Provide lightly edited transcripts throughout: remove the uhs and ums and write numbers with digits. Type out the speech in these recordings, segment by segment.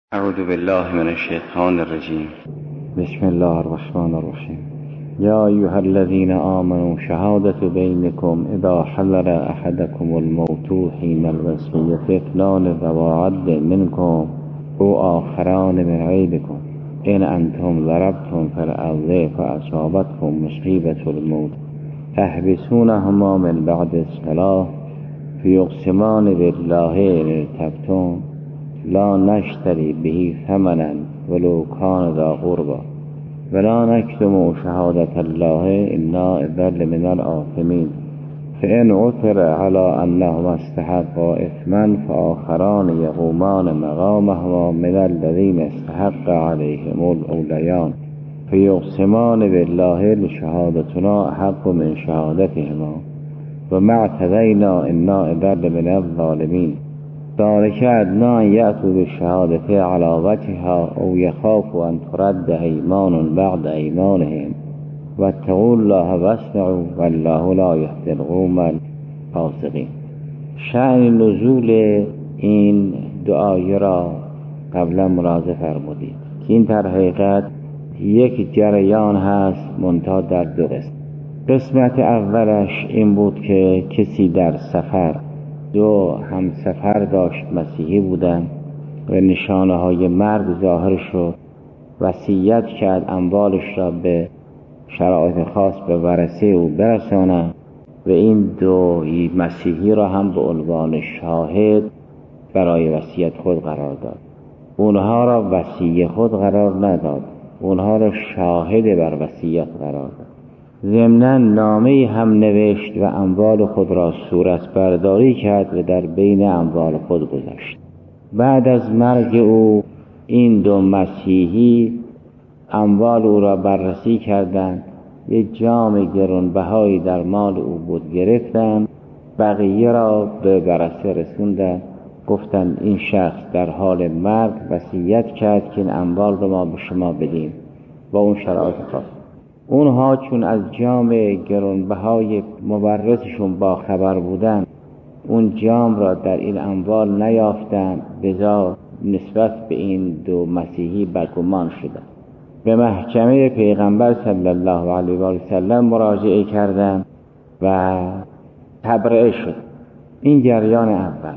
اعوذ بالله من الشیطان الرجیم. بسم الله الرحمن الرحیم. یا ایها الذین آمنوا شهادة بینکم اذا حضر احدکم الموت حین الوصیة اثنان ذوی عدل منکم او آخران من غیرکم ان انتم ضربتم فی الارض فاصابتکم مصیبة الموت تحبسونهما من بعد الصلاة فیقسمان بالله ان ارتبتم لا نشتری به ثمنا ولو کان ذا قربى ولا نکتم شهادة الله انا اذا لمن الآثمین فإن عثر على انهما استحقا اثما فآخران یقومان مقامهما من الذین استحق علیهم الاولیان فیقسمان بالله لشهادتنا احق من شهادتهما وما اعتدینا انا اذا لمن الظالمین ذلك ادنی ان یأتوا بالشهادة على وجهها او یخافوا ان ترد ایمان بعد ایمانهم واتقوا الله واسمعوا والله لا یهدی القوم الفاسقین. شأن نزول این دعای را قبلا ملاحظه فرمودید که این در حقیقت یک جریان هست منتها در دو قسم. قسمت اولش این بود که کسی در سفر دو همسفر داشت، مسیحی بودن و نشانه های مرگ ظاهر شد، وصیت کرد اموالش را به شرایط خاص به ورثه او برسانند و این دو مسیحی را هم به عنوان شاهد برای وصیت خود قرار داد. اونها را وصی خود قرار نداد، اونها را شاهد بر وصیت قرار داد. ضمناً نامه‌ای هم نوشت و اموال خود را صورت برداری کرد و در بین اموال خود گذاشت. بعد از مرگ او این دو مسیحی اموال او را بررسی کردند، یک جام گرانبهایی در مال او بود گرفتند، بقیه را به ورثه رسوندند، گفتند این شخص در حال مرگ وصیت کرد که این اموال را ما به شما بدیم با اون شرایط خاص. اونها چون از جام گرانبهای مورثشون با خبر بودن اون جام را در این اموال نیافتند، بذا نسبت به این دو مسیحی بدگمان شدند. به محکمه پیغمبر صلی الله علیه و سلم مراجعه کردند و تبرئه شد. این جریان اول.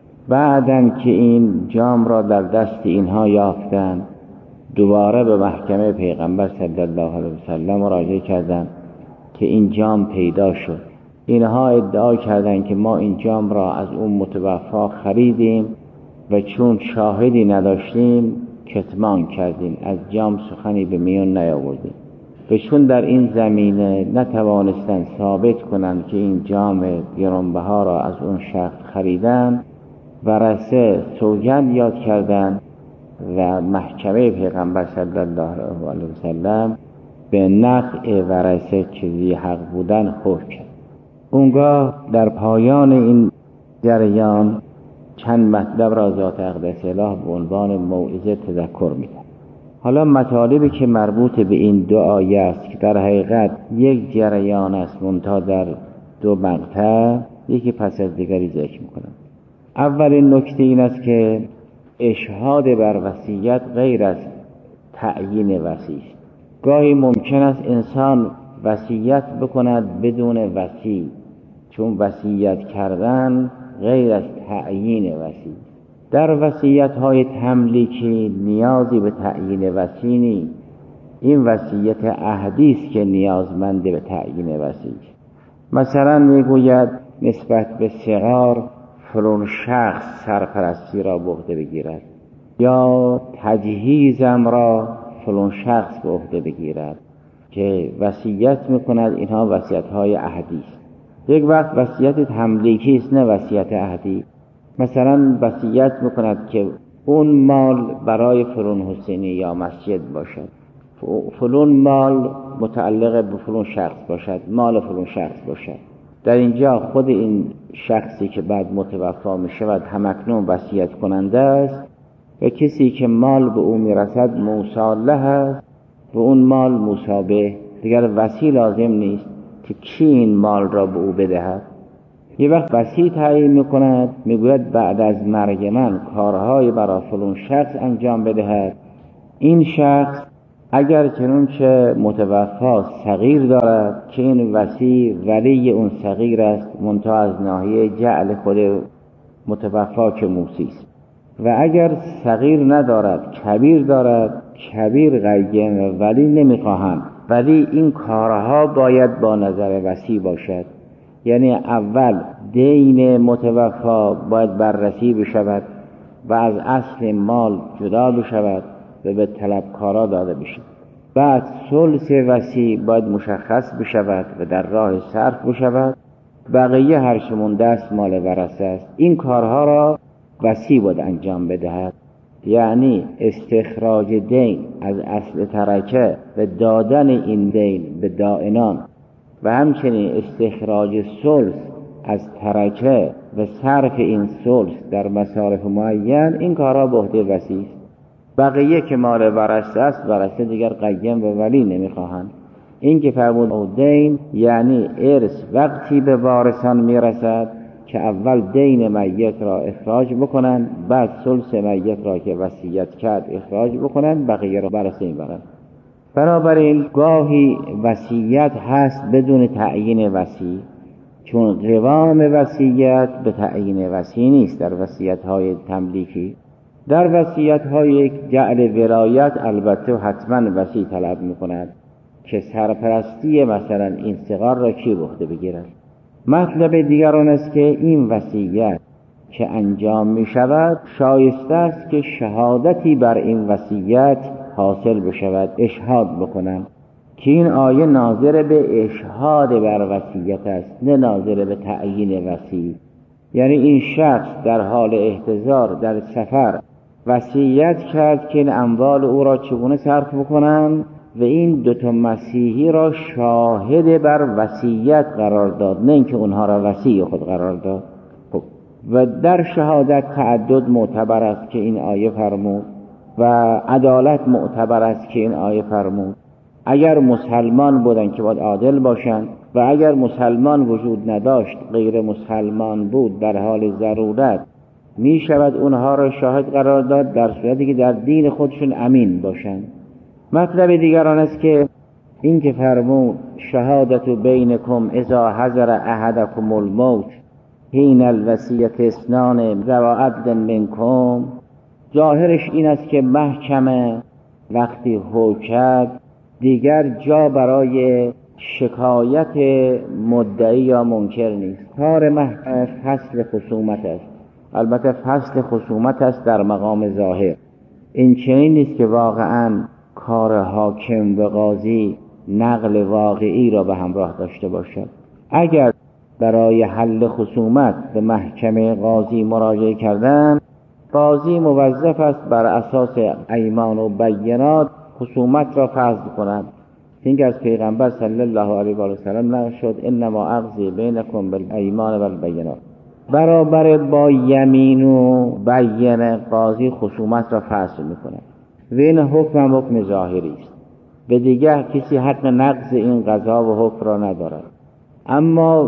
بعدن که این جام را در دست اینها یافتند دوباره به محکمه پیغمبر صلی الله علیه و سلم مراجعه کردند که این جام پیدا شد. اینها ادعا کردند که ما این جام را از اون متوفا خریدیم و چون شاهدی نداشتیم کتمان کردیم، از جام سخنی به میان نیاوردیم. و چون در این زمینه نتوانستند ثابت کنند که این جام گرانبها را از اون شخص خریدند، ورثه سوگند یاد کردند و محکمه پیغمبر صلی الله علیه و سلم به نقع ورثه که ذی حق بودن حکم کرد. اونگاه در پایان این جریان چند مطلب را ذات اقدس اله به عنوان موعظه تذکر می‌دهد. حالا مطالبی که مربوط به این دو آیه است که در حقیقت یک جریان است منتها در دو مقطع، یکی پس از دیگری ذکر می‌کنم. اولین نکته این است که اشهاد بر وصیت غیر از تعیین وصی است. گاهی ممکن است انسان وصیت بکند بدون وصی، چون وصیت کردن غیر از تعیین وصی. در وصیت‌های تملیکی نیازی به تعیین وصی نیست. این وصیت عهدی است که نیازمند به تعیین وصی است. مثلا میگوید نسبت به صغار فلان شخص سرپرستی را به عهده بگیرد یا تجهیزم را فلان شخص به عهده بگیرد که وصیت میکند. اینها وصیت‌های عهدی است. یک وقت وصیت تملیکی است نه وصیت عهدی. مثلا وصیت میکند که اون مال برای فلان حسینی یا مسجد باشد، فلان مال متعلق به فلان شخص باشد، مال فلان شخص باشد. در اینجا خود این شخصی که بعد متوفا می شود همکنون وصیت کننده است و کسی که مال به او می رسد موصاله است و اون مال موصابه. دیگر وصی لازم نیست که کی این مال را به او بدهد. یه وقت وصی تعیین میکند، میگوید بعد از مرگ من کارهای برای فلان شخص انجام بدهد. این شخص اگر چنانچه متوفا صغیر دارد که این وصی ولی اون صغیر است، منتها از ناحیه جعل خود متوفا که موصی است، و اگر صغیر ندارد کبیر دارد، کبیر قیم و ولی نمیخواهند، ولی این کارها باید با نظر وصی باشد. یعنی اول دین متوفا باید بررسی بشود و از اصل مال جدا بشود و به طلبکارا داده بشود. بعد ثلث وصی باید مشخص بشود و در راه صرف بشود، بقیه هر چه مونده است مال ورثه است. این کارها را وصی باید انجام بدهد، یعنی استخراج دین از اصل ترکه و دادن این دین به دائنان و همچنین استخراج ثلث از ترکه و صرف این ثلث در مصارف معین، این کارها به عهده وصی است. بقیه که مال ورثه است، ورثه دیگر قیم و ولی نمیخواهند. این که فرمود دین یعنی ارث وقتی به وارثان میرسد که اول دین میت را اخراج بکنند، بعد ثلث میت را که وصیت کرد اخراج بکنند، بقیه را ورثه میبرند. بنابراین گاهی وصیت هست بدون تعیین وصی، چون قوام وصیت به تعیین وصی نیست. در وصیت‌های تملیکی، در وصیت‌های جعل ولایت البته حتما وصی طلب می‌کند که سرپرستی مثلا این صغار را کی به عهده بگیرد. مطلب دیگر آن است که این وصیت که انجام می‌شود شایسته است که شهادتی بر این وصیت حاصل بشود، اشهاد بکنند که این آیه ناظر به اشهاد بر وصیت است، نه ناظر به تعیین وصی. یعنی این شخص در حال احتضار در سفر وصیت کرد که این اموال او را چگونه صرف بکنند و این دوتا مسیحی را شاهد بر وصیت قرار داد، نه اینکه اونها را وصی خود قرار داد. و در شهادت تعدد معتبر است که این آیه فرمود و عدالت معتبر است که این آیه فرمود. اگر مسلمان بودن که باید عادل باشند و اگر مسلمان وجود نداشت غیر مسلمان بود در حال ضرورت می شود اونها را شاهد قرار داد، در صورتی که در دین خودشون امین باشند. مطلب دیگر آن است که این که فرمود شهادت بینکم اذا حضر احدکم الموت حین الوصیة اثنان ذوی عدل منکم، ظاهرش این است که محکمه وقتی حکم دیگر جا برای شکایت مدعی یا منکر نیست. کار محکمه فصل خصومت است، البته فصل خصومت است در مقام ظاهر. این چنین نیست که واقعا کار حاکم و قاضی نقل واقعی را به همراه داشته باشد. اگر برای حل خصومت به محکمه قاضی مراجعه کردن، قاضی موظف است بر اساس ایمان و بینات خصومت را فصل کند. این که از پیغمبر صلی الله علیه و سلم نقل شد انما اقضی بینکم بالایمان و البینات، برابر با یمین و بینه قاضی خصومت را فصل میکند و این حکم ظاهری است. به دیگه کسی حق نقض این قضا و حکم را ندارد. اما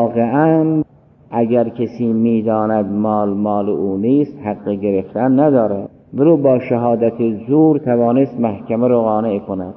واقعا اگر کسی میداند مال او نیست، حق گرفتن ندارد، برو با شهادت زور توانست محکمه رو قانع کند.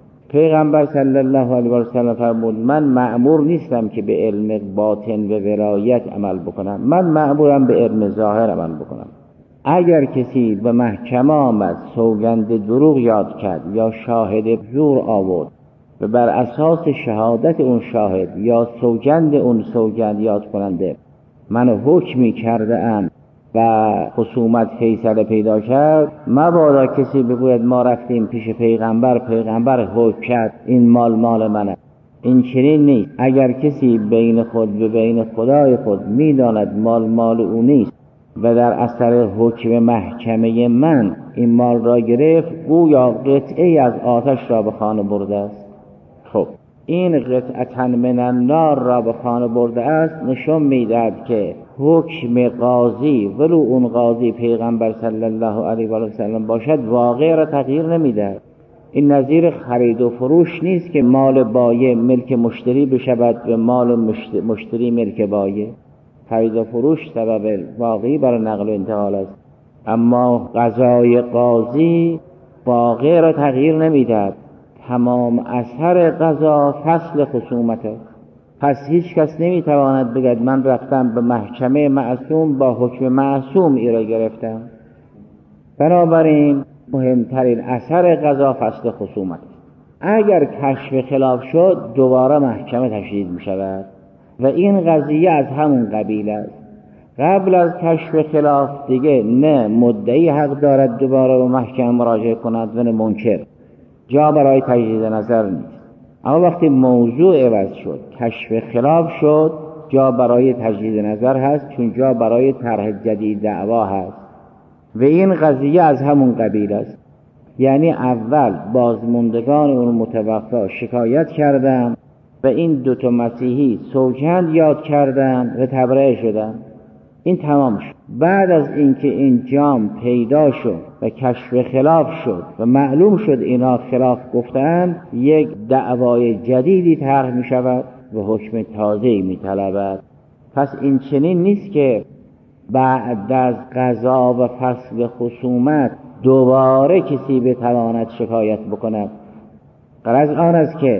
پیغمبر صلی الله علیه و سلم فرمود من مأمور نیستم که به علم باطن و ولایت عمل بکنم، من مأمورم به علم ظاهر عمل بکنم. اگر کسی به محکمه آمد سوگند دروغ یاد کرد یا شاهد زور آورد و بر اساس شهادت اون شاهد یا سوگند اون سوگند یاد کننده من حکمی کرده ام و خصومت فیصله پیدا کرد، مبادا کسی بگوید ما رفتیم پیش پیغمبر حکم کرد این مال منه. این چنین نیست. اگر کسی بین خود و بین خدای خود میداند مال او نیست و در اثر حکم محکمه من این مال را گرفت، گویا قطعه از آتش را به خانه برده است. خب این قطعه من النار را به خانه برده است، نشون میدهد که حکم قاضی ولو اون قاضی پیغمبر صلی الله علیه و سلم باشد واقع را تغییر نمیدهد. این نظیر خرید و فروش نیست که مال بایع ملک مشتری بشود و مال مشتری ملک بایع. خرید و فروش سبب واقعی برای نقل و انتقال است، اما قضای قاضی واقع را تغییر نمیدهد. تمام اثر قضا فصل خصومت است. پس هیچ کس نمیتواند بگد من رفتم به محکمه معصوم با حکم معصوم ای را گرفتم. بنابراین مهمترین اثر قضا فصل خصومت است. اگر کشف خلاف شد دوباره محکمه تشدید می شود و این قضیه از همون قبیل است. قبل از کشف خلاف دیگه نه مدعی حق دارد دوباره به محکمه مراجعه کند و نه منکر، جا برای تجدید نظر نیست. اما وقتی موضوع عوض شد، کشف خلاف شد، جا برای تجدید نظر هست، چون جا برای طرح جدید دعوا هست و این قضیه از همون قبیل است. یعنی اول بازماندگان اون متوفا شکایت کردند و این دوتا مسیحی سوگند یاد کردند و تبرئه شدند. این تمام شد. بعد از اینکه این جام پیدا شد و کشف خلاف شد و معلوم شد اینا خلاف گفتند، یک دعوای جدیدی طرح می شود و حکم تازه‌ای می طلبد. پس این چنین نیست که بعد از قضا و فصل خصومت دوباره کسی بتواند شکایت بکند. غرض آن است که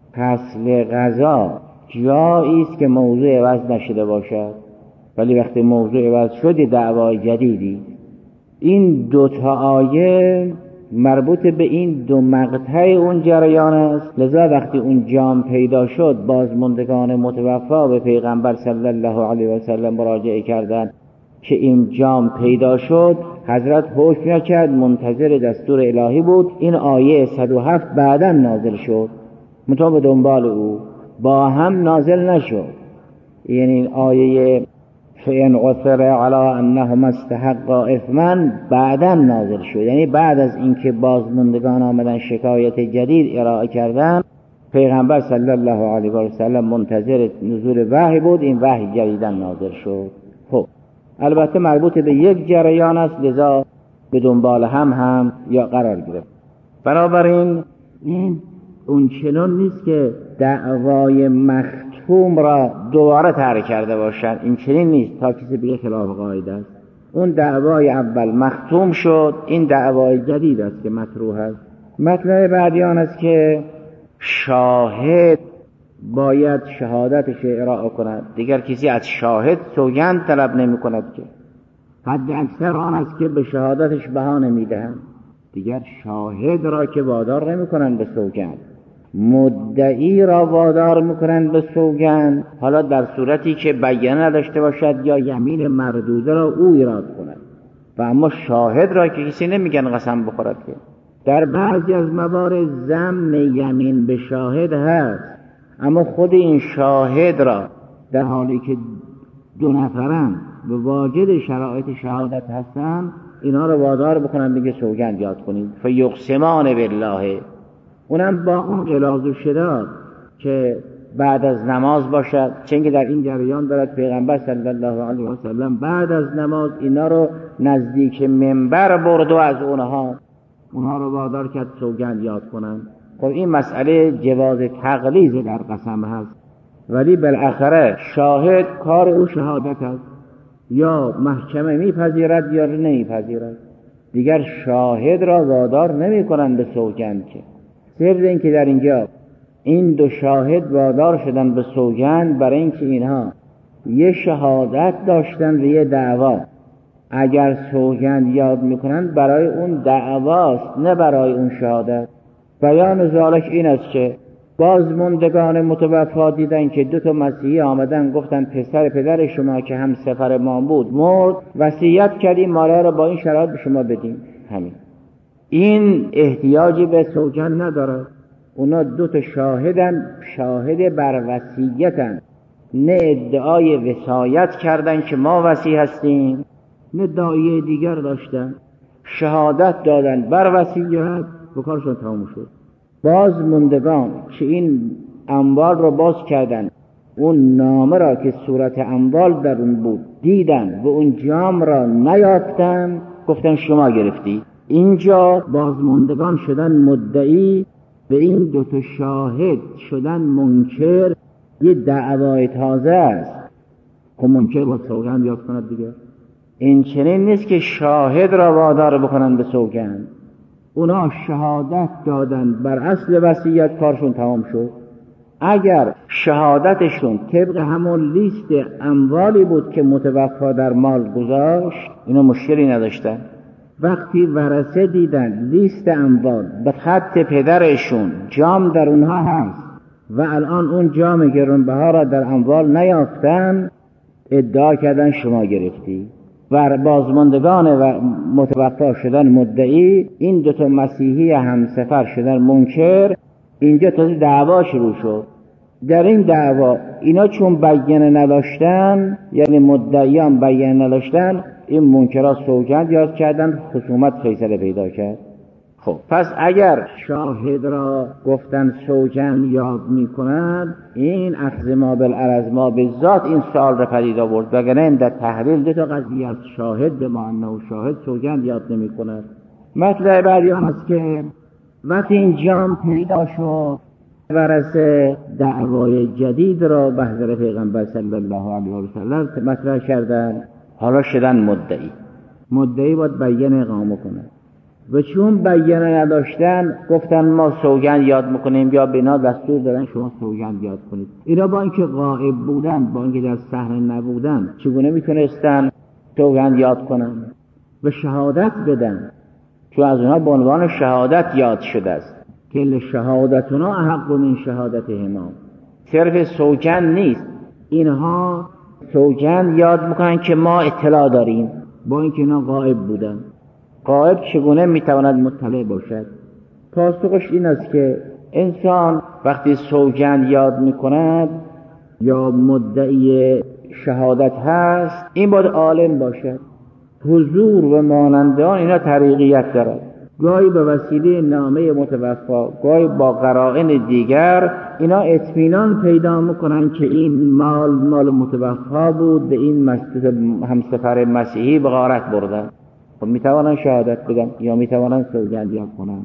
فصل قضا جایی است که موضوع عوض نشده باشد، ولی وقتی موضوع عوض شد دعوای جدیدی. این دوتا آیه مربوط به این دو مقطع اون جریان است. لذا وقتی اون جام پیدا شد بازماندگان متوفا به پیغمبر صلی الله علیه و سلم مراجعه کردند که این جام پیدا شد. حضرت حکم نکرد، منتظر دستور الهی بود. این آیه 107 بعداً نازل شد، منتها به دنبال او با هم نازل نشد. یعنی این آیه فَإِنْ عُثِرَ عَلَىٰ أَنَّهُمَا اسْتَحَقَّا إِثْمًا بعداً نازل شد. یعنی بعد از اینکه بازماندگان آمدن شکایت جدید ارائه کردن، پیغمبر صلی الله علیه و سلم منتظر نزول وحی بود، این وحی جدیداً نازل شد. خب البته مربوط به یک جریان است، لذا به دنبال هم یا قرار گرفت. بنابراین این اون چنان نیست که دعوای مختوم را دوباره طرح کرده باشند. این چنین نیست تا کسی بگه خلاف قاعده است. اون دعوای اول مختوم شد، این دعوای جدید است که مطروح است. مطلب بعدی آن است که شاهد باید شهادتش ارائه کند. دیگر کسی از شاهد سوگند طلب نمی کند که حد اکثر آن است که به شهادتش بهانه می دهند. دیگر شاهد را که وادار نمی کنند به سوگند، مدعی را وادار می کنند به سوگند، حالا در صورتی که بیانه نداشته باشد یا یمین مردوده را او ایراد کند. و اما شاهد را که کسی نمیگن قسم بخورد که. در بعضی از موارد ضمن یمین به شاهد هست، اما خود این شاهد را در حالی که دو نفرن و واجد شرایط شهادت هستن، اینا را وادار بکنن بگه سوگند یاد کنید. فیقسمان بالله، اونم با اون غلاظ و شداد که بعد از نماز باشد. چنگه در این جریان دارد پیغمبر صلی الله علیه و سلم بعد از نماز اینا رو نزدیک منبر برد و از اونها رو وادار کرد سوگند یاد کنن. خب این مسئله جواز تغلیظ در قسم هست، ولی بالاخره شاهد کار او شهادت است، یا محکمه میپذیرد یا نمیپذیرد. دیگر شاهد را وادار نمی کنند به سوگند. که سر این که در اینجا این دو شاهد وادار شدن به سوگند برای اینکه اینها یه شهادت داشتن و یه دعوا. اگر سوگند یاد میکنند برای اون دعواست، نه برای اون شهادت. بیان ذالک این است که بازماندگان متوفا دیدن که دو تا مسیحی آمدن گفتن پدر شما که هم سفر ما بود مرد، وصیت کردیم مالا رو با این شرایط به شما بدیم. همین این احتیاجی به سوگند نداره. اونا دو تا شاهدن، شاهد بر وصیتن، نه ادعای وصایت کردن که ما وصی هستیم، نه داعیه دیگر داشتن، شهادت دادن بر وصیت و کارشون تمام شد. باز موندگان که این اموال رو باز کردن، اون نامه را که صورت اموال در اون بود دیدن و اون جام را نیافتن، گفتن شما گرفتی. اینجا باز موندگان شدن مدعی و این دو تا شاهد شدن منکر. یه دعوای تازه است. خب منکر با سوگند یاد کند دیگه. این چنین نیست که شاهد را وادار بکنن به سوگند. اونا شهادت دادن بر اصل وصیت، کارشون تمام شد. اگر شهادتشون طبق همون لیست اموالی بود که متوفا در مال گذاشت، اینا مشکلی نداشتن. وقتی ورثه دیدن لیست اموال به خط پدرشون جام در اونها هست و الان اون جام گرانبها را در اموال نیافتن، ادعا کردن شما گرفتی و بازماندگان و متوفا شدن مدعی، این دوتا مسیحی همسفر شدن منکر. اینجا تازه دعوا شروع شد. در این دعوا اینا چون بیانه نداشتن، یعنی مدعیان بیانه نداشتن، این منکرات سوگند یاد کردن، خصومت فیصله پیدا کرد. خب پس اگر شاهد را گفتن سوگند یاد می کند، این اخذ ما بالعرض ما بالذات این سوال را پدید آورد. وگرنه در تحلیل دو تا قضیه است: شاهد به معنی و شاهد سوگند یاد نمی کند. مطلب بعدی آن است که وقتی این جام پیدا شد، ورثه دعوای جدید را به حضرت پیغمبر صلی الله علیه و سلم مطرح کردند. حالا شدن مدعی باید بیانه اقامه کنه و چون بیانه نداشتن گفتن ما سوگند یاد میکنیم، یا بنا دستور دادن شما سوگند یاد کنید. اینا با اینکه غائب بودن، با اینکه در صحنه نبودن، چگونه میتونستن سوگند یاد کنن و شهادت بدن؟ چون از اونها به عنوان شهادت یاد شده است که شهادتنا احق من شهادتهما. صرف سوگند نیست، اینها سوگند یاد میکنن که ما اطلاع داریم، با اینکه اینا غائب بودن. غائب چگونه میتواند مطلع باشد؟ پاسخش این است که انسان وقتی سوگند یاد میکند یا مدعی شهادت هست، این باید عالم باشد. حضور و مانند آن اینا طریقیت دارد. گاهی به وسیله نامه متوفا، گاهی با قرائن دیگر، اینا اطمینان پیدا میکنن که این مال متوفا بود، به این همسفر مسیحی به غارت بردن. خب میتوانن شهادت بدن یا میتوانن سوگند یاد کنن.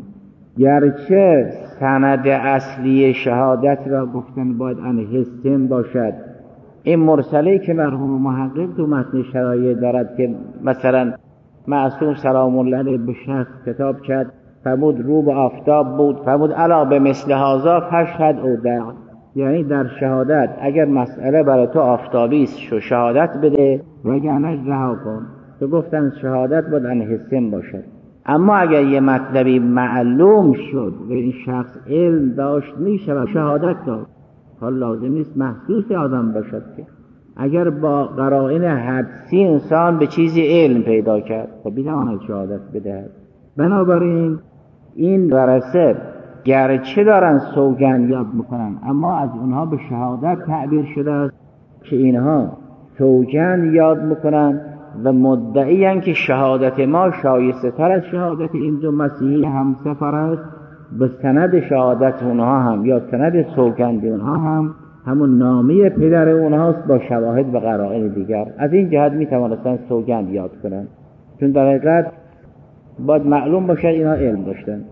گرچه سند اصلی شهادت را گفتن باید ان حسن باشد. این مرسله که مرحوم محقق تو متن شرایع دارد که مثلا معصوم سلام الله علیه به شخص خطاب کرد، فرمود رو به آفتاب بود، فرمود الا به مثل هذا فشهد او دع، یعنی در شهادت اگر مسئله برای تو آفتابی است شو شهادت بده وگرنه رها کن. تو گفتن شهادت باید ان حسن باشد. اما اگر یه مطلبی معلوم شد و این شخص علم داشت میشه شهادت داد، حال لازم نیست محسوس آدم باشد که اگر با قرائن حدسی انسان به چیزی علم پیدا کرد خب بیتواند شهادت بدهد. بنابراین این ورثه گرچه دارن سوگند یاد میکنن، اما از اونها به شهادت تعبیر شده است که اینها سوگند یاد میکنن و مدعیان که شهادت ما شایسته تر از شهادت این دو مسیحی همسفر است. به سند شهادت اونها هم یا سند سوگند اونها هم همون نامه پدر اونهاست با شواهد و قرائن دیگر. از این جهت میتوانستن سوگند یاد کنن، چون در حقیقت باید معلوم باشد اینا علم داشتن.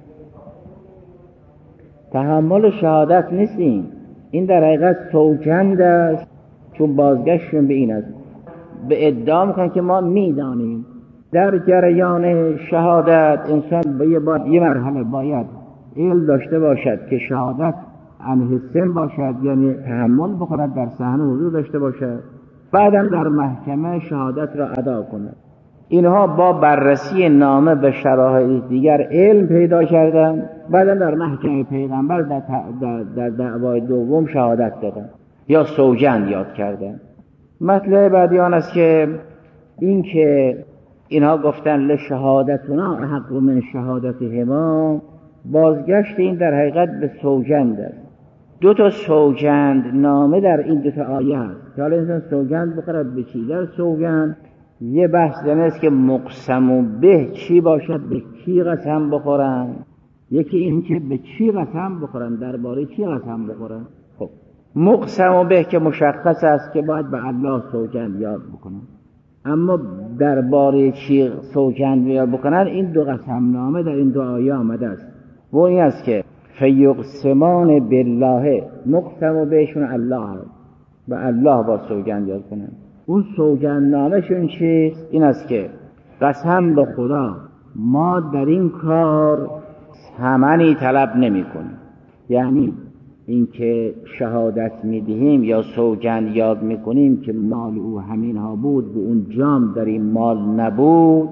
تحمل شهادت نیست، این در حقیقت سوگند است، چون بازگشتشون به این است. به ادعا میکنن که ما میدانیم. در جریان شهادت انسان یه مرحله باید علم داشته باشد که شهادت ان حسن باشد، یعنی تحمل بکند، در صحنه حضور داشته باشد، بعدم در محکمه شهادت را ادا کند. اینها با بررسی نامه به شواهد دیگر علم پیدا کردن، بعدم در محکمه پیغمبر در دعوای دوم شهادت دادن یا سوگند یاد کردن. مطلب بعدی آن است که این که اینها گفتن لشهادتنا حق من شهادتهما، بازگشت این در حقیقت به سوگند است. دو تا سوگند نامه در این دو تا آیه است که حالا انسان سوگند بخورد به چی؟ در سوگند یه بحث دنه است که مقسم به چی باشد، به چی قسم بخورن. یکی این که به چی قسم بخورن، درباره چی قسم بخورن. خب مقسم به که مشخص است که باید به الله سوگند یاد بکنن، اما درباره چی سوگند یاد بکنن این دو قسم نامه در این دو آیه آمده است. و این است که فیقسمان بالله، مقسم بهشون الله هست و الله با سوگند یاد کنن. اون سوگندنامه‌شون چیست؟ این است که قسم به خدا ما در این کار ثمنی طلب نمی کنیم. یعنی اینکه شهادت میدهیم یا سوگند یاد میکنیم که مال او همین ها بود و اون جام در این مال نبود،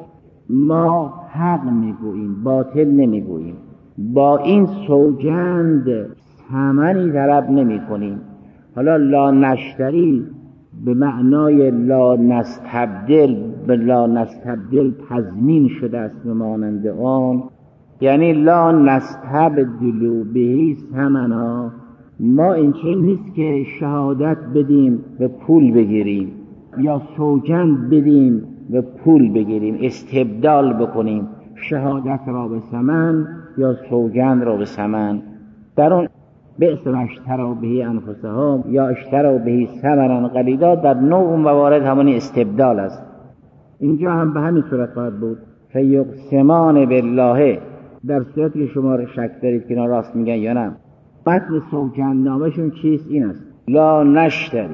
ما حق میگوییم، باطل نمیگوییم. با این سوگند ثمنی طلب نمی کنیم. حالا لا نشتری به معنای لا نستبدل، به لا نستبدل تضمین شده است مانند آن، یعنی لا نستبدل بهی ثمنا. ما این چه نیست که شهادت بدیم و پول بگیریم یا سوگند بدیم و پول بگیریم، استبدال بکنیم شهادت را به ثمن یا سوگند را به ثمن. در اون بئس ما اشتروا به انفسهم یا اشتروا به ثمنا قلیلا، در نوع موارد همون استبدال است. اینجا هم به همین صورت خواهد بود. فیقسمان بالله، در صورتی که شما شک دارید که اینا راست میگن یا نه. متن سوگندنامه‌شون چیست؟ این است: لا نشتری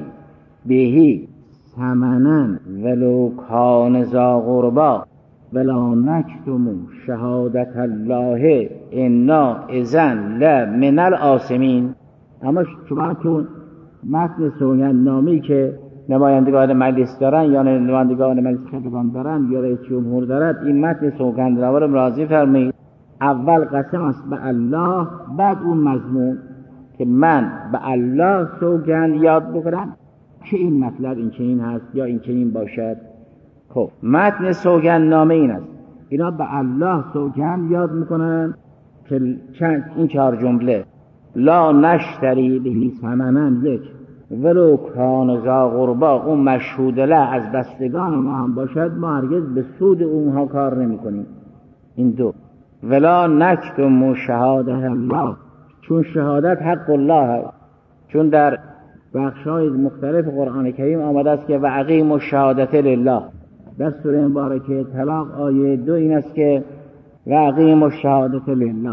بهی ثمنا ولو کان ذا قربا ولا نکتم شهادت الله انا اذن لمن الآثمین. اما شما چون متن سوگندنامه‌ای که نمایندگان مجلس دارن یا نمایندگان مجلس خبرگان دارن یا رئیس جمهور دارد، این متن سوگندنامه رو راضی فرمایید. اول قسم است به الله، بعد اون مضمون که من به الله سوگند یاد بکنم که این مطلب این چنین هست یا این چنین باشد. خب متن سوگندنامه این است: اینا به الله سوگند یاد میکنن که این 4 جمله: لا نشتری به ثمنا، یک، ولو کان ذا قربا، اون مشهود له از بستگان ما هم باشد، ما هرگز به سود اونها کار نمی کنیم. این 2. ولا نکتم شهادت الله، چون شهادت حق الله است. چون در بخش‌های مختلف قرآن کریم آمده است که و اقیموا الشهادة لله. در سوره مبارکه طلاق آیه 2 این است که و اقیموا الشهادة لله،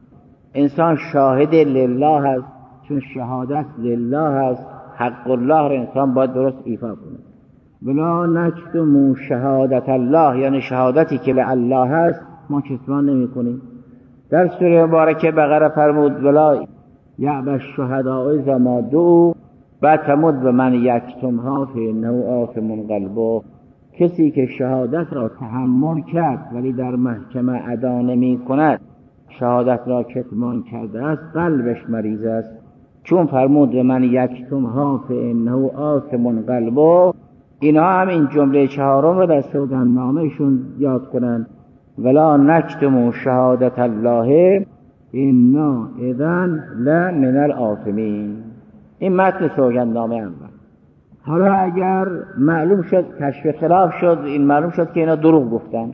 انسان شاهد لله است. چون شهادت لله است، حق الله را انسان باید درست ایفا کنه. ولا نکتم شهادت الله، یعنی شهادتی که لله است ما کتمان نمی کنیم. در سوره مبارکه بقره فرمود ولا یأبی الشهداء اذا ما دعوا و تمد به من یکتمها فانه آثم قلبه. کسی که شهادت را تحمل کرد ولی در محکمه ادا نمی کند، شهادت را کتمان کرده است، قلبش مریض است. چون فرمود به من یکتمها فانه آثم قلبه، اینا هم این جمله 4 را در سوگندنامه‌شون یاد کنند: ولا نکتم شهادت الله انا اذن لمن الآثمین. این متن سوگندنامه اول. حالا اگر معلوم شد، کشف خلاف شد، این معلوم شد که اینا دروغ گفتن،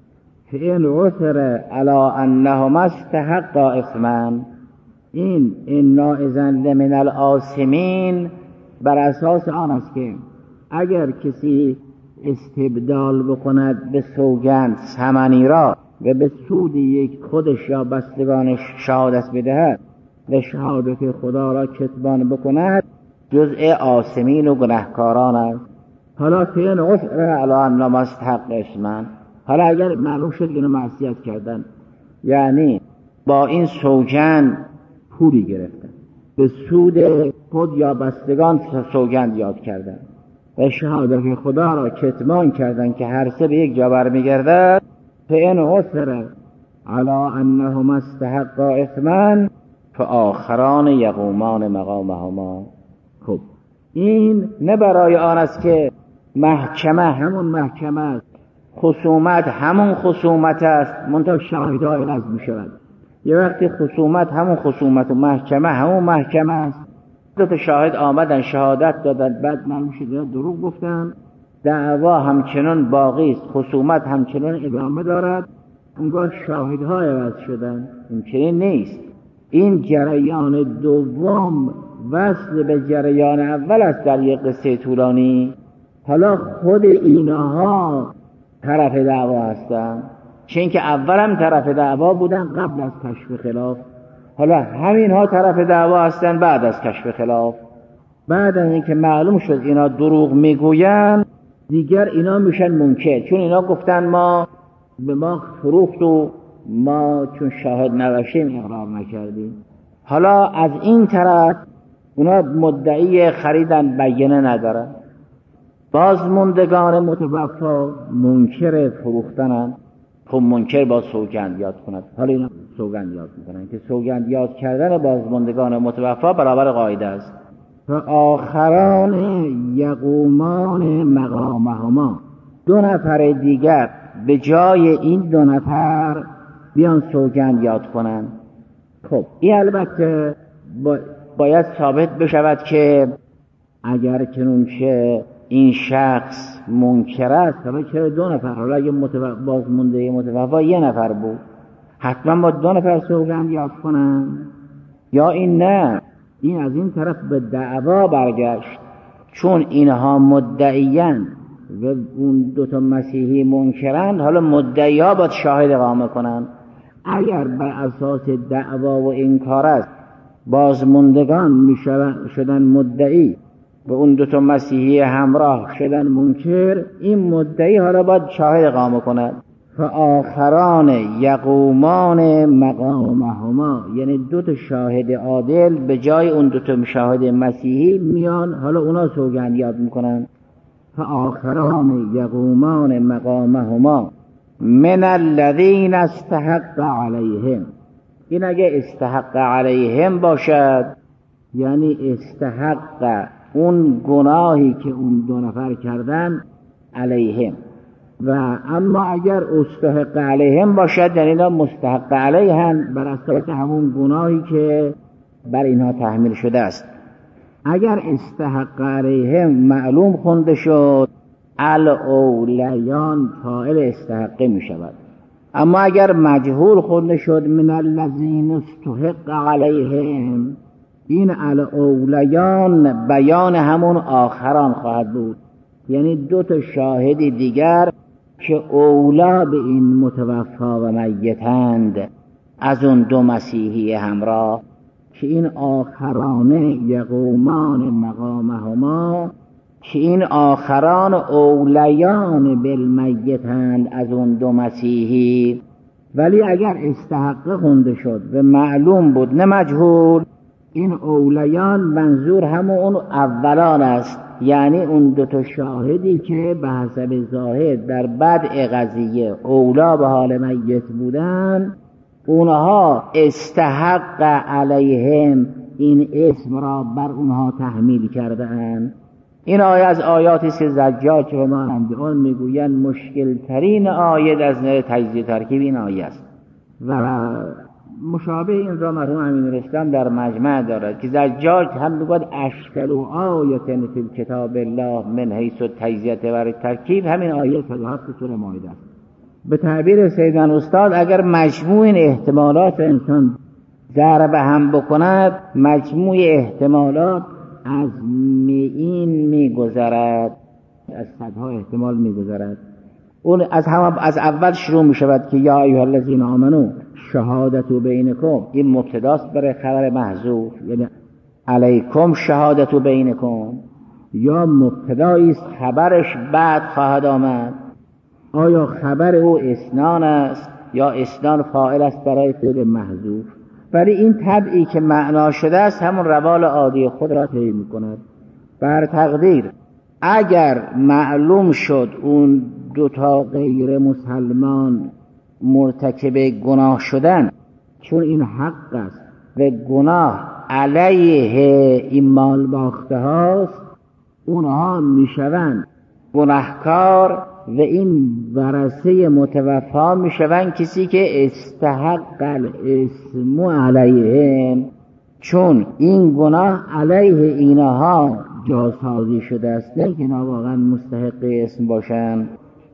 فإن عثر علی انهما استحقا اثما، این انا اذن لمن الآثمین بر اساس آن است که اگر کسی استبدال بکند به سوگند ثمنی را و به سود یک خودش یا بستگانش شهادت بدهد و شهادت خدا را کتمان بکند، جزء آثمین و گناهکاران است. حالا فین عثر علی انهما استحق اثما، حالا اگر معلوم شد که معصیت کردن، یعنی با این سوگند پولی گرفتن، به سود خود یا بستگان سوگند یاد کردن و شهادت خدا را کتمان کردن که هر سه به یک جا برمیگردد، فإن عثر علی انهما استحقا اثما فآخران یقومان مقامهما. خب این نه برای آن است که محکمه همون محکمه است، خصومت همون خصومت است، منتها شاهدها عوض می شود. یه وقتی خصومت همون خصومت و محکمه همون محکمه است، 2 شاهد آمدن شهادت دادن، بعد معلوم شد دروغ گفتن، دعوا همچنان باقی است، خصومت همچنان ادامه دارد، اونگاه شاهدها عوض شدن. این چنین نیست. این جریان دوم وصل به جریان اول است در یک قصه طولانی. حالا خود اینها طرف دعوا هستند، چون که اول هم طرف دعوا بودن قبل از کشف خلاف، حالا همین ها طرف دعوا هستند بعد از کشف خلاف. بعد از اینکه معلوم شد اینا دروغ میگوین، دیگر اینا میشن منکر، چون اینا گفتن ما به ما فروخت و ما چون شاهد نداشتیم اقرار نکردیم. حالا از این طرف اونا مدعی خریدن بینه ندارن، بازموندگان متوفا منکر فروختنن. خب منکر با سوگند یاد کند. حالا اینا سوگند یاد میکنن که سوگند یاد کردن بازماندگان متوفا برابر قاعده است. آخران یقومان مقامهما، دو نفر دیگر به جای این دو نفر بیان سوگند یاد کنن. خب این البته باید ثابت بشود که اگر چنانچه این شخص منکر است، حالا چرا دو نفر؟ حالا اگه بازمانده متوفا یه نفر بود، حتما با دو نفر سوگند یاد کنن یا این نه؟ این از این طرف به دعوا برگشت، چون اینها مدعیان و اون دوتا مسیحی منکرند. حالا مدعی ها باید شاهد اقامه کنن. اگر بر اساس دعوا و انکار است بازماندگان شدن مدعی و اون دوتا مسیحی همراه شدن منکر، این مدعی حالا باید شاهد اقامه کند. فآخران یقومان مقامهما، یعنی دوتا شاهد عادل به جای اون دوتا شاهد مسیحی میان، حالا اونا سوگند یاد میکنن. فآخران یقومان مقامهما من الذین استحق علیهم. این اگه استحق علیهم باشد یعنی استحق اون گناهی که اون دو نفر کردن علیهم، و اما اگر استحق علیهم باشد یعنی اینا مستحق علیهم بر اساس همون گناهی که بر اینها تحمیل شده است. اگر استحق علیهم معلوم خونده شد، الاولیان فاعل استحقه می شود. اما اگر مجهول خونده شد من الذین استحق علیهم، این الاولیان بیان همون آخران خواهد بود، یعنی دو تا شاهد دیگر که اولا به این متوفا و میتند از اون دو مسیحی همراه، که این آخران یقومان مقامهما، که این آخران اولیان بالمیتند از اون دو مسیحی. ولی اگر استحقه خونده شد و معلوم بود نه مجهول، این اولیان منظور همون اون اولان است، یعنی اون دوتا شاهدی که به حسب ظاهر در بدء قضیه اولا به حال میت بودن، اونها استحق علیهم این اسم را بر اونها تحمیل کردن. این آیه از آیاتی است که زجاج و مانندگان میگویند مشکل ترین آیه از نظر تجزیه ترکیب این آیه است، و مشابه این را مرحوم امین‌الاسلام در مجمع دارد که زجاج هم میگوید اشکل و آیه فی کتاب الله من حیث التجزیه و ترکیب، همین آیه فضاحت سوره مائده است. به تعبیر سیدان استاد اگر مجموع این احتمالات انسان ضرب هم بکند، مجموع احتمالات از این میگذرد، از صدها احتمال میگذرد. اون از اول شروع میشود که یا ایها الذین آمنو شهادت بینکم، این مبتداست برای خبر محذوف، یعنی علیکم شهادت بینکم، یا مبتدایی است خبرش بعد خواهد آمد. آیا خبر او اسنان است یا اسنان فاعل است برای فعل محذوف؟ ولی این طبعی که معنا شده است همون روال عادی خود را طی می‌کند. بر تقدیر اگر معلوم شد اون دوتا غیر مسلمان مرتکب گناه شدن، چون این حق است و گناه علیه این مال باخته هاست، اونها میشوند گناهکار و این ورثه متوفا میشوند کسی که استحق الاسم علیهم، چون این گناه علیه اینها جاسازی شده است، نه که اینا واقعا مستحق اسم باشند.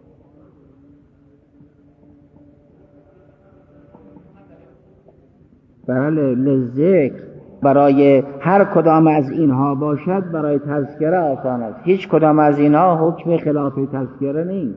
بله، لذکر برای هر کدام از اینها باشد برای تذکره آسان است. هیچ کدام از اینها حکم خلاف تذکره نیست.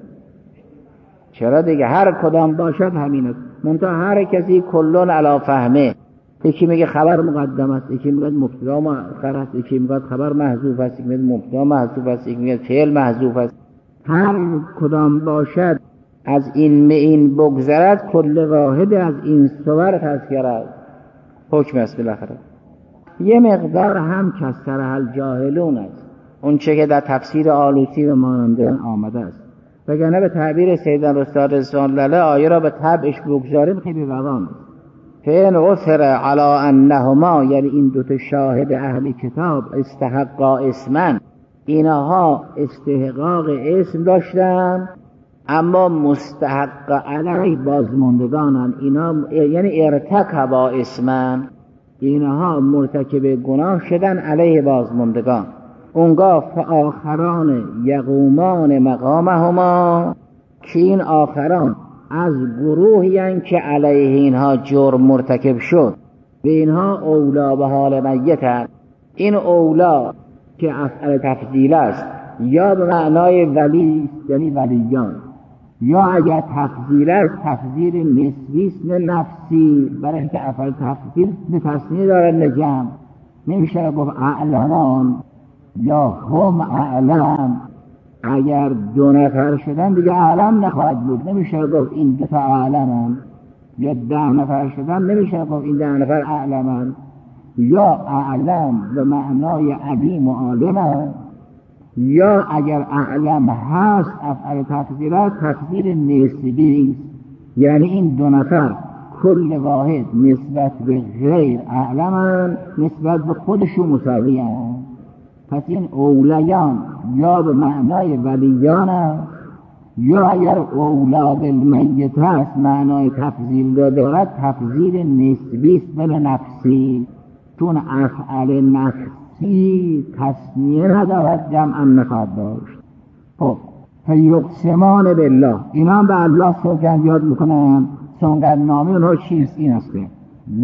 چرا دیگه هر کدام باشد همین است. منتها هر کسی کلون علی فهمه، یکی میگه خبر مقدم است، یکی میگه مبتدا مؤخر است، یکی میگه خبر محذوف است، یکی میگه مبتدا محذوف است، یکی میگه فعل محذوف است. هر کدام باشد از این به این بگذرد، کل واحد از این صور تذکر است، حکم است بالاخره. یه مقدار هم کسره الجاهلون است، اون چه که در تفسیر آلوسی و مانندگان آمده است. وگرنه به تعبیر سیدنا استاد رضوان الله آیه را به تبعش بگذاریم خیلی روان است. فین عثر علی انهما، یعنی این دوتا شاهد اهل کتاب استحقا اسمن، اینها استحقاق اسم داشتن اما مستحق علیه بازماندگانن. اینا یعنی ارتکبا اسمن، اینها مرتکب گناه شدن علیه بازماندگان. اونگاه فآخران یقومان مقامهما، که این آخران از گروهی هستند که علیه اینها جرم مرتکب شد، به اینها اولا به حال میت هست. این اولا که افعل تفضیل است، یا به معنای ولی یعنی ولیان، یا اگر تفضیل است تفضیل نسبی است نه نفسی، برای اینکه افعل تفضیل به تصنیه دارد نه جمع. نمیشه گفت اعلانان یا هم اعلم، اگر دو نفر شدن دیگه اعلم نخواهد بود، نمیشه گفت این دو تا اعلمن. یا 10 نفر شدن نمیشه گفت این 10 نفر اعلمن. یا اعلم به معنای علیم و عالم، یا اگر اعلم هست افعال تفضیلات تفضیل نسبی، یعنی این 2 نفر کل واحد نسبت به غیر اعلمن، نسبت به خودشون مساوی هست. پس این اولیان یا به معنای ولیان هست، یا اگر اولا بالمیت هست معنای تفضیل دارد تفضیل نسبی است بل نفسی، چون افعال نفسی تصنیه ندارد جمع هم نخواهد داشت. خب فیقسمان بالله، اینا به الله سوگند یاد میکنن. سوگند نامه اونها چیست؟ این است که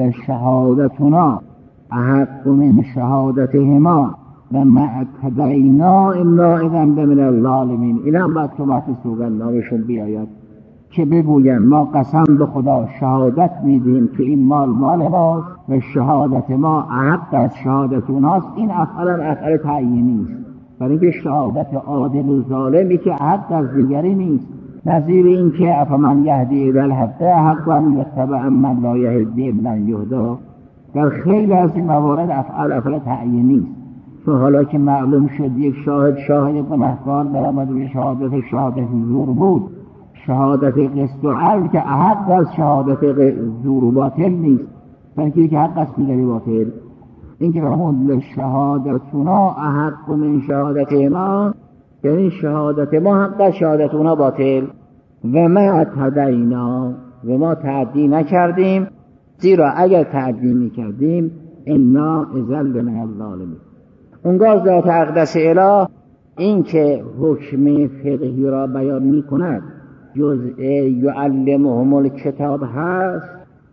لشهادتنا احق من شهادتهما و معتدینا الا اذا من الظالمین. اینا هم باید که وقتی سوگند نامشون بیاید که بگویم ما قسم به خدا شهادت میدیم که این مال ماست و شهادت ما حق از شهادت اوناست. این افعال تعیینی است، برای اینکه شهادت عادل و ظالمی که حق از دیگری نیست. نظیر این که افمن یهدی الی الحق حق ان یتبع من لا یهدی الا یهدا، در خیلی از این موارد افعال تعیینی است. چون حالا که معلوم شد یک شاهد گنهکار برآمد و شهادت زور بود، شهادت قسط و عدل که حق از شهادت زور و باطل نیست، بلکه که حق از دیگری باطل. این که همون شهادتونا حق من شهادت ما، یعنی شهادت ما حق از شهادت اونا باطل. و ما تدینا، و ما تعدی نکردیم، زیرا اگر تعدی میکردیم انا اذل من الظالمین. اونگاه ذات اقدس اله این که حکم فقهی را بیان میکند جزء یعلمهم الکتاب هست،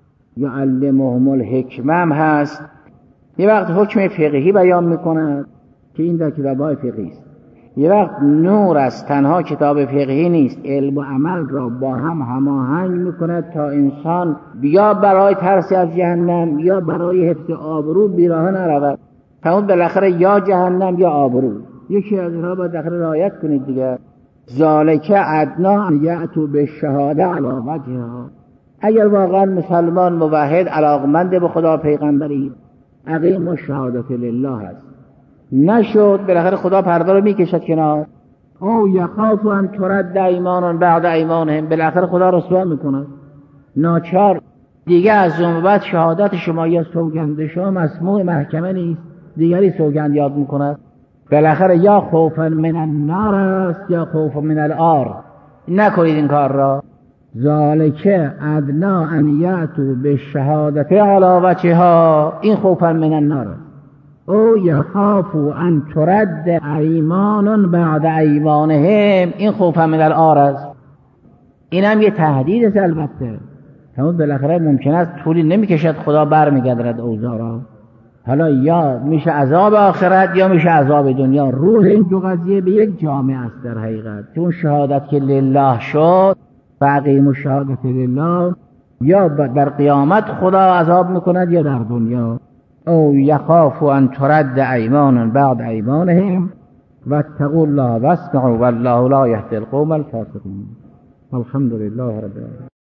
یعلمهم الحکمه هست. یه وقت حکم فقهی بیان میکند که این در کتاب‌های فقهی است. یه وقت نور است، تنها کتاب فقهی نیست، علم و عمل را با هم هماهنگ میکند تا انسان یا برای ترس از جهنم یا برای حفظ آبرو بیراه نرود. همون بالاخره یا جهنم یا آبرو، یکی از اینها باید داخل رعایت کنید دیگه. ذالک ادنا ان یأتوا بالشهاده علی وجهها. اگر واقعا مسلمان موحد علاقمند به خدا پیغمبری اقیم الشهادة لله هست، نشد بالاخره خدا پرده رو میکشد کنار. او یخاف ان ترد ایمان بعد ایمانهم، بالاخره خدا رسوا میکند. ناچار دیگه از اون بعد شهادت شما یا سوگند شما مسموع محکمه نیست، دیگری سوگند یاد میکند. بالاخره یا خوفا من النار است یا خوفا من العار. نکنید این کار را. ذالک ادنا ان یأتوا بالشهادة علی وجهها، این خوفا من النار. او یخافوا ان ترد ایمان بعد ایمانهم، این خوفا من العار است. این هم یه تهدید است البته. همون بالاخره ممکن است طولی نمیکشد خدا برمیگردد اوضاع را. حالا یا میشه عذاب آخرت یا میشه عذاب دنیا. روح این دو قضیه به یک جامعه است در حقیقت. چون شهادت که لله شد، فاقیموا الشهادة لله، یا در قیامت خدا عذاب میکند یا در دنیا. او یخاف ان ترد ایمان بعد ایمانهم واتقوا الله واسمعوا والله لا یهدی القوم الفاسقین. الحمد لله رب العالمین.